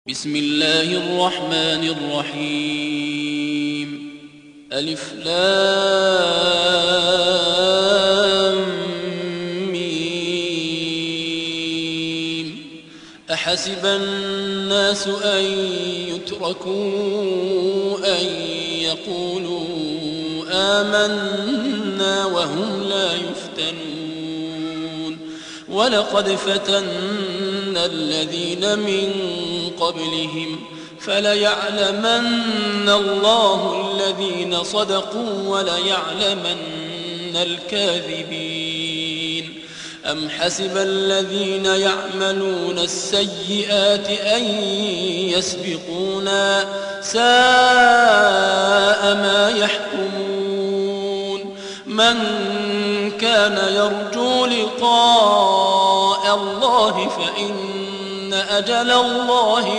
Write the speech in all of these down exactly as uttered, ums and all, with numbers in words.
بسم الله الرحمن الرحيم ألف لام ميم أحسب الناس أن يتركوا أن يقولوا آمنا وهم لا يفتنون ولقد فتنا الذين من قبلهم فليعلمن الله الذين صدقوا وليعلمن الكاذبين أم حسب الذين يعملون السيئات أن يسبقونا ساء ما يحكمون من كان يرجو لقاء الله فإن أجل الله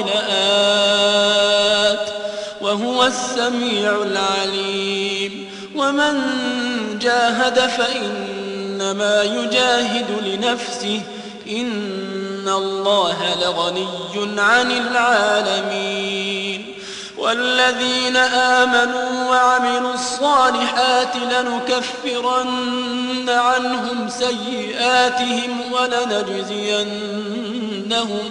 لآت وهو السميع العليم ومن جاهد فإنما يجاهد لنفسه إن الله لغني عن العالمين والذين آمنوا وعملوا الصالحات لنكفرن عنهم سيئاتهم ولنجزينهم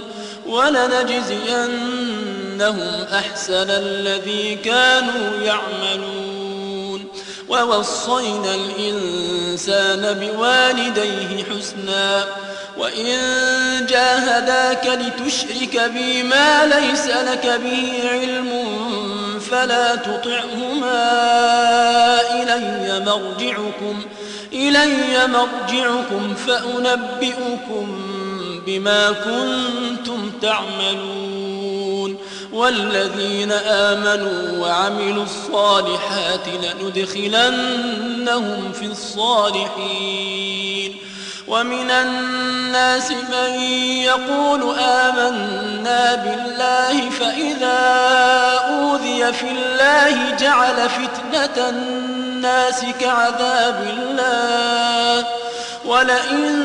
ولنجزينهم أحسن الذي كانوا يعملون ووصينا الإنسان بوالديه حسنا وإن جاهداك لتشرك بي ما ليس لك به علم فلا تطعهما إلي مرجعكم إلي مرجعكم فأنبئكم بما كنتم تعملون والذين آمنوا وعملوا الصالحات لندخلنهم في الصالحين ومن الناس من يقول آمنا بالله فإذا أوذي في الله جعل فتنة الناس كعذاب الله ولئن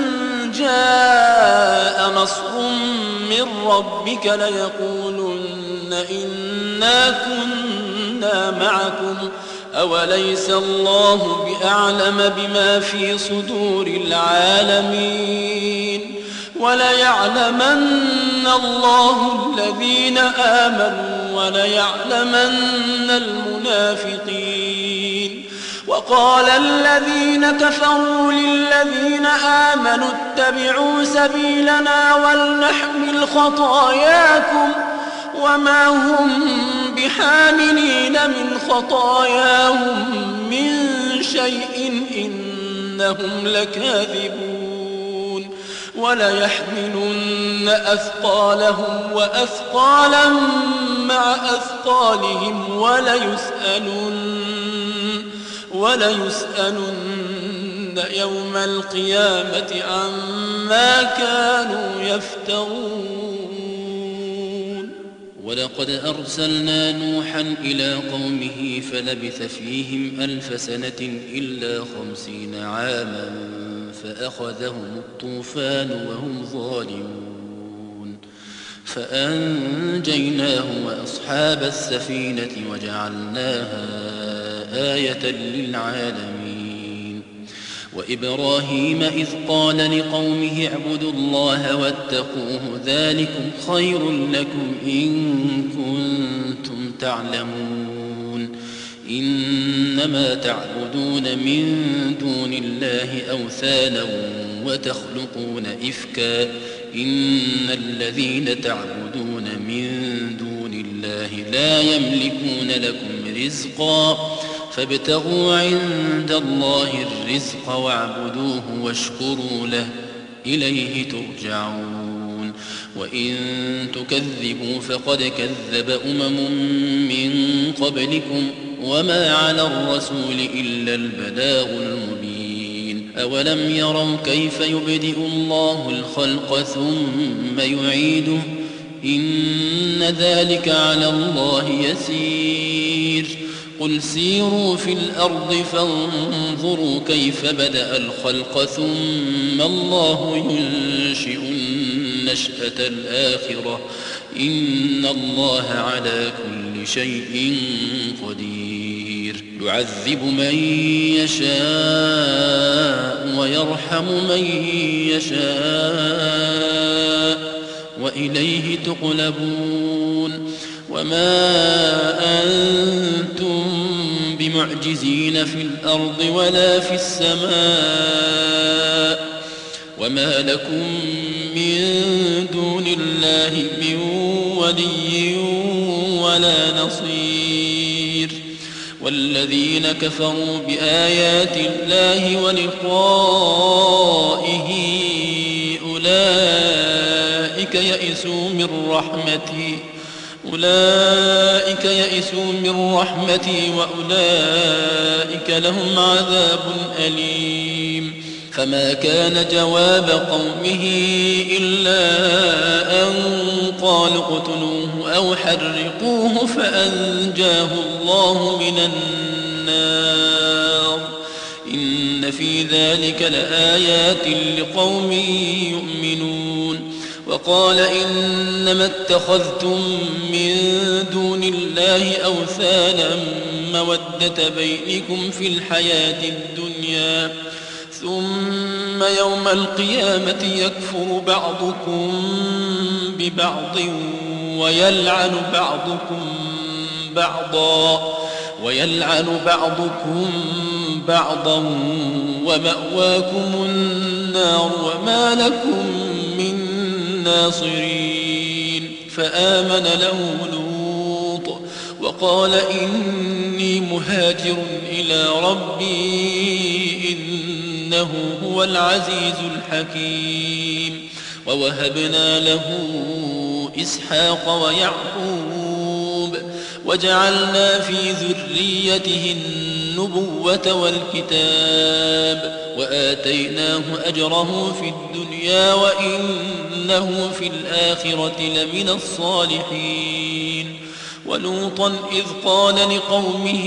جاء نصر من ربك ليقولن إنا كنا معكم أوليس الله بأعلم بما في صدور العالمين وليعلمن الله الذين آمنوا وليعلمن المنافقين وقال الذين كفروا للذين آمنوا اتبعوا سبيلنا ولنحمل خطاياكم وما هم بحاملين من خطاياهم من شيء إنهم لكاذبون وليحملن أثقالهم وأثقالا مع أثقالهم وليسألن وليسألن يوم القيامة عما كانوا يفترون ولقد أرسلنا نوحا إلى قومه فلبث فيهم ألف سنة إلا خمسين عاما فأخذهم الطوفان وهم ظالمون فأنجيناه وأصحاب السفينة وجعلناها آية للعالمين وإبراهيم إذ قال لقومه اعبدوا الله واتقوه ذلكم خير لكم إن كنتم تعلمون إنما تعبدون من دون الله أوثانا وتخلقون إفكا إن الذين تعبدون من دون الله لا يملكون لكم رزقا فابتغوا عند الله الرزق واعبدوه واشكروا له إليه ترجعون وإن تكذبوا فقد كذب أمم من قبلكم وما على الرسول إلا البلاغ المبين أولم يروا كيف يبدئ الله الخلق ثم يعيده إن ذلك على الله يسير قل سيروا في الأرض فانظروا كيف بدأ الخلق ثم الله ينشئ النشأة الآخرة إن الله على كل شيء قدير يعذب من يشاء ويرحم من يشاء وإليه تقلبون وما أنتم بمعجزين في الأرض ولا في السماء وما لكم من دون الله من ولي ولا نصير والذين كفروا بآيات الله ولقائه أولئك يئسوا من رحمتي أولئك يئسوا من رحمتي وأولئك لهم عذاب أليم فما كان جواب قومه إلا أن قالوا اقتلوه أو حرقوه فأنجاه الله من النار إن في ذلك لآيات لقوم يؤمنون وقال إنما اتخذتم من دون الله أوثانا مودة بينكم في الحياة الدنيا ثم يوم القيامة يكفر بعضكم ببعض ويلعن بعضكم بعضا ويلعن بعضكم بعضا ومأواكم النار وما لكم من ناصرين فآمن له لوط وقال إني مهاجر إلى ربي إنه هو العزيز الحكيم ووهبنا له إسحاق ويعقوب وجعلنا في ذريته النبوة والكتاب وآتيناه أجره في الدنيا وإنه في الآخرة لمن الصالحين ولوطا إذ قال لقومه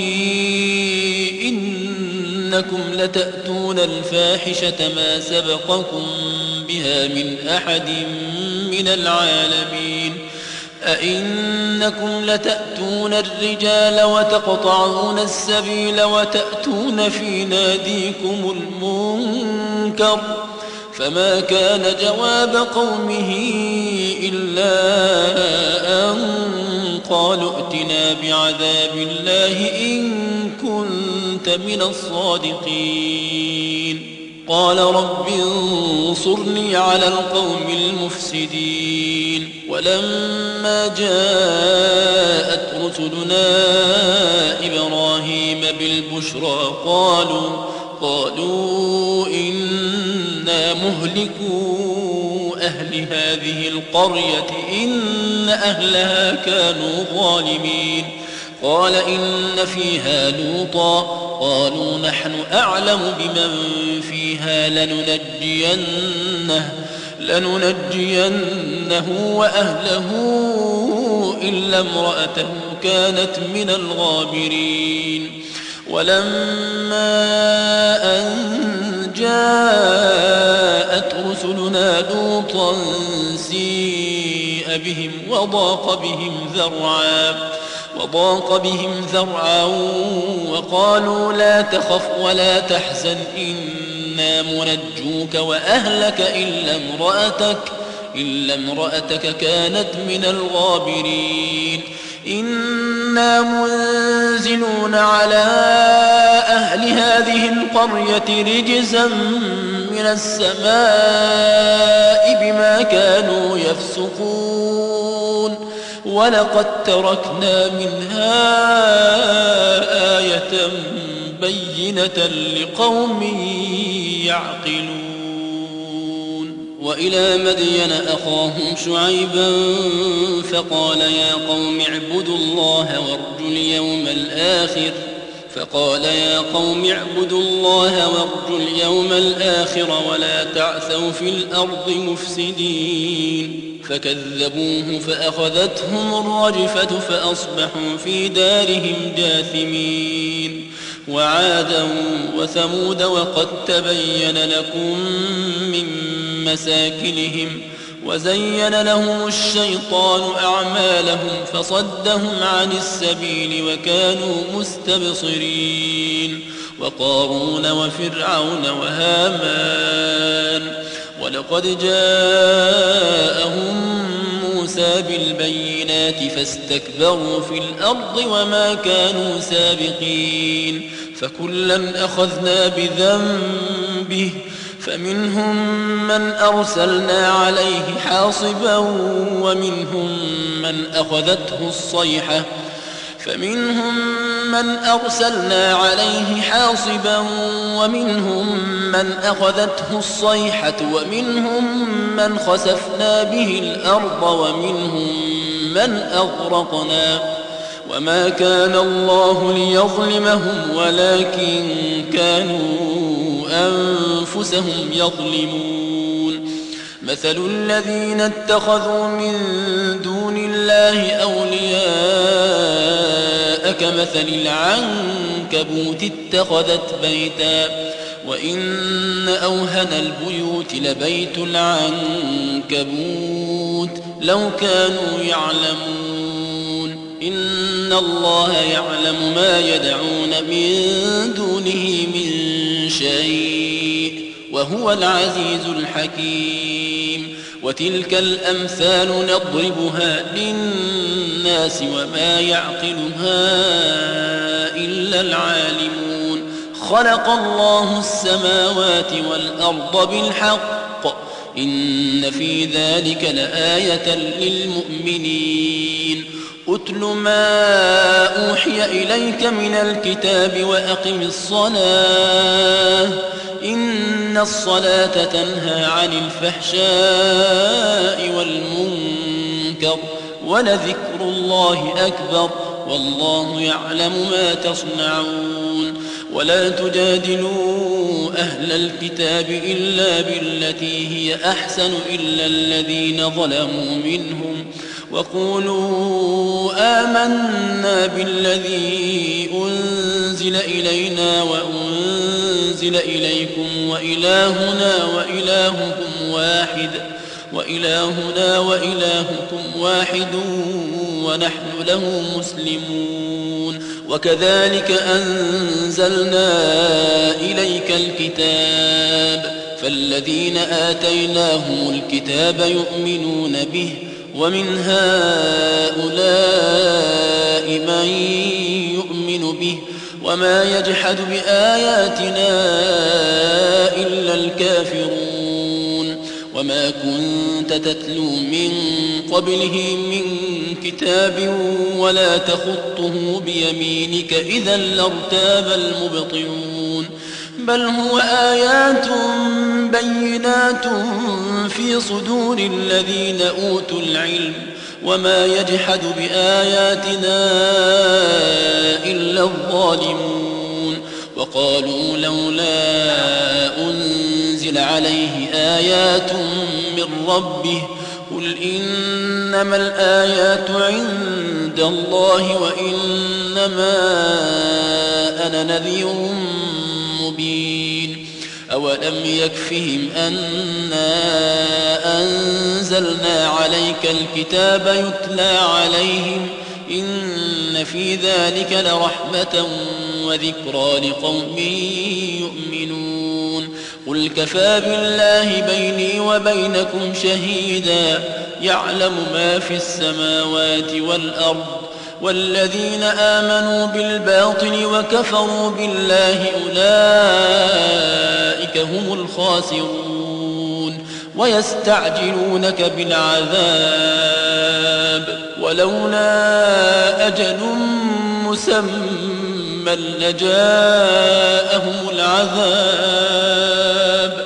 إنكم لتأتون الفاحشة ما سبقكم بها من أحد من العالمين أئنكم لتأتون الرجال وتقطعون السبيل وتأتون في ناديكم المنكر فما كان جواب قومه إلا أن قالوا ائتنا بعذاب الله إن كنت من الصادقين قال رب انصرني على القوم المفسدين ولما جاءت رسلنا إبراهيم بالبشرى قالوا قالوا إنا مهلكو أهل هذه القرية إن أهلها كانوا ظالمين قال إن فيها لوطا قالوا نحن أعلم بمن فيها لننجينه لننجينه وأهله إلا امرأته كانت من الغابرين ولما أن جاءت رسلنا لوطا سيء بهم وضاق بهم ذرعا وضاق بهم ذرعا وقالوا لا تخف ولا تحزن إنا منجوك وأهلك إلا امرأتك إلا امرأتك كانت من الغابرين إنا منزلون على أهل هذه القرية رجزا من السماء بما كانوا يفسقون ولقد تركنا منها آية بينة لقوم يعقلون وإلى مدين أخاهم شعيبا فقال يا قوم اعبدوا الله وارجوا اليوم الآخر فقال يا قوم اعبدوا الله وارجوا اليوم الآخر ولا تعثوا في الأرض مفسدين فكذبوه فأخذتهم الرجفة فأصبحوا في دارهم جاثمين وعادا وثمود وقد تبين لكم من مساكنهم وزين لهم الشيطان أعمالهم فصدهم عن السبيل وكانوا مستبصرين وقارون وفرعون وهامان ولقد جاءهم موسى بالبينات فاستكبروا في الأرض وما كانوا سابقين فكلا أخذنا بذنبه فمنهم من أرسلنا عليه حاصبا ومنهم من أخذته الصيحة فمنهم من أرسلنا عليه حاصبا ومنهم من أخذته الصيحة ومنهم من خسفنا به الأرض ومنهم من أغرقنا وما كان الله ليظلمهم ولكن كانوا أنفسهم يظلمون مثل الذين اتخذوا من دون الله أولياء كمثل العنكبوت اتخذت بيتا وإن أوهن البيوت لبيت العنكبوت لو كانوا يعلمون إن الله يعلم ما يدعون من دونه من شيء وهو العزيز الحكيم وتلك الأمثال نضربها للناس وما يعقلها إلا العالمون خلق الله السماوات والأرض بالحق إن في ذلك لآية للمؤمنين أتل ما أوحي إليك من الكتاب وأقم الصلاة إن الصلاة تنهى عن الفحشاء والمنكر ولذكر الله أكبر والله يعلم ما تصنعون ولا تجادلوا أهل الكتاب إلا بالتي هي أحسن إلا الذين ظلموا منهم وقولوا آمنا بالذي أنزل إلينا وأنزل إليكم وإلهنا وإلهكم واحد وإلهنا وإلهكم واحد ونحن له مسلمون وكذلك أنزلنا إليك الكتاب فالذين آتيناهم الكتاب يؤمنون به ومن هؤلاء من يؤمن به وما يجحد بآياتنا إلا الكافرون وما كنت تتلو من قبله من كتاب ولا تخطه بيمينك إذا لارتاب المبطلون بل هو آيات بينات في صدور الذين أوتوا العلم وما يجحد بآياتنا إلا الظالمون وقالوا لولا أنزل عليه آيات من ربه قل إنما الآيات عند الله وإنما أنا نذير مبين أولم يكفهم أنا أنزلنا عليك الكتاب يتلى عليهم إن في ذلك لرحمة وذكرى لقوم يؤمنون قل كفى بالله بيني وبينكم شهيدا يعلم ما في السماوات والأرض والذين آمنوا بالباطل وكفروا بالله أولئك هم الخاسرون ويستعجلونك بالعذاب ولولا أجل مسمى لجاءهم العذاب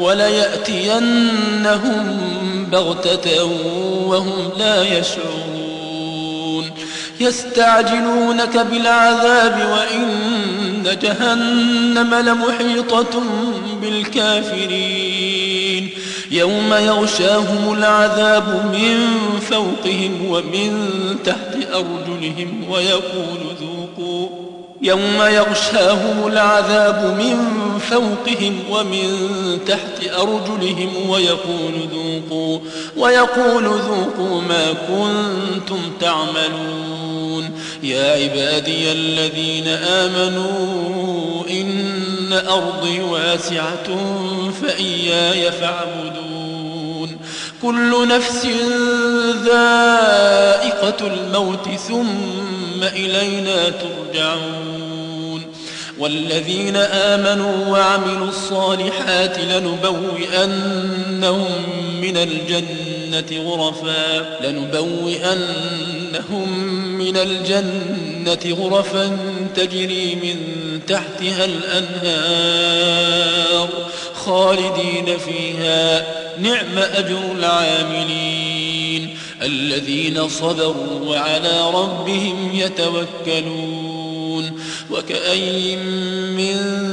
وليأتينهم بغتة وهم لا يشعرون يستعجلونك بالعذاب وإن جهنم لمحيطة بالكافرين يوم يغشاهم العذاب من فوقهم ومن تحت أرجلهم ويقول ذوقوا يوم يغشاهم العذاب من فوقهم ومن تحت أرجلهم ويقول ذوقوا, ويقول ذوقوا ما كنتم تعملون. يا عبادي الذين آمنوا إن أرضي واسعة فإياي فاعبدون. كل نفس ذائقة الموت ثم إلينا ترجعون. والذين آمنوا وعملوا الصالحات لنبوئنهم من الجنة غرفا لنبوئنهم من الجنة غرفا تجري من تحتها الأنهار خالدين فيها نعم أجر العاملين الذين صبروا وعلى ربهم يتوكلون. وكأي من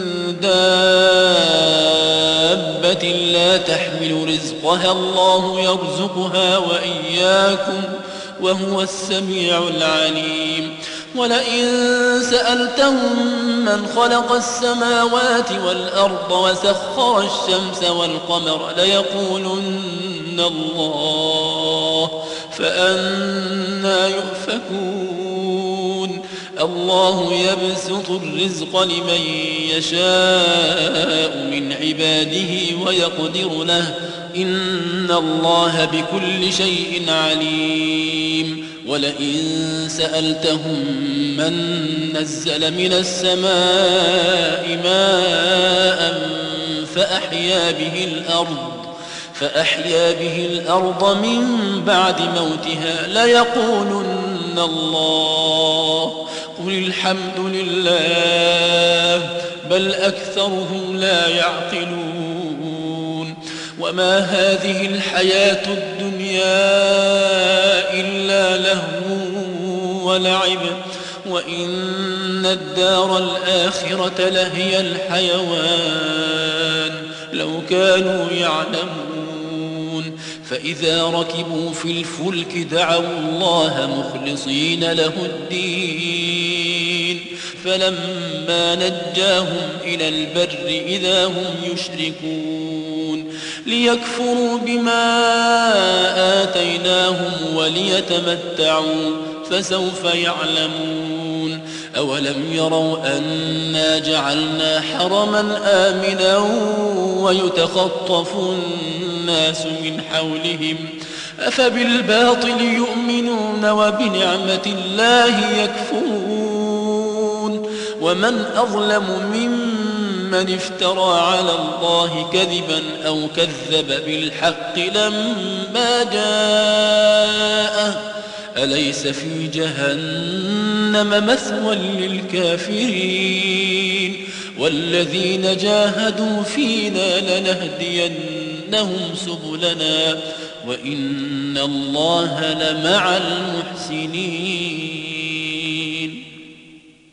دابة لا تحمل رزقها الله يرزقها وإياكم وهو السميع العليم. ولئن سألتهم من خلق السماوات والأرض وسخر الشمس والقمر ليقولن الله فأنى يؤفكون. الله يبسط الرزق لمن يشاء من عباده ويقدر له إن الله بكل شيء عليم. ولئن سألتهم من نزل من السماء ماء فأحيا به الأرض فأحيا به الأرض من بعد موتها ليقولن الله قل الحمد لله بل أكثرهم لا يعقلون. وما هذه الحياة الدنيا إلا لهو ولعب وإن الدار الآخرة لهي الحيوان لو كانوا يعلمون. فإذا ركبوا في الفلك دعوا الله مخلصين له الدين فلما نجاهم إلى البر إذا هم يشركون ليكفروا بما آتيناهم وليتمتعوا فسوف يعلمون. أولم يروا أنا جعلنا حرما آمنا ويتخطف الناس من حولهم أفبالباطل يؤمنون وبنعمة الله يكفرون. ومن أظلم ممن افترى على الله كذبا أو كذب بالحق لما جاءه أليس في جهنم مثوى للكافرين. والذين جاهدوا فينا لنهدينهم سبلنا وإن الله لمع المحسنين.